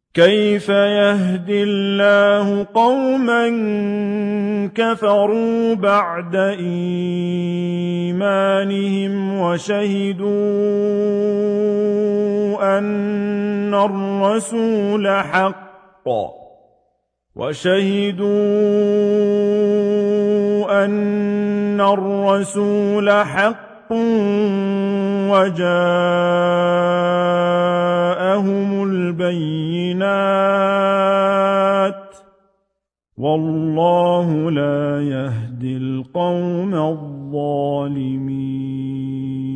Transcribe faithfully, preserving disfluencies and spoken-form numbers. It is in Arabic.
كيف يهدي الله قوما كفروا بعد إيمانهم وشهدوا أن الرسول حق وشهدوا أن الرسول حق وجاءهم البينات والله لا يهدي القوم الظالمين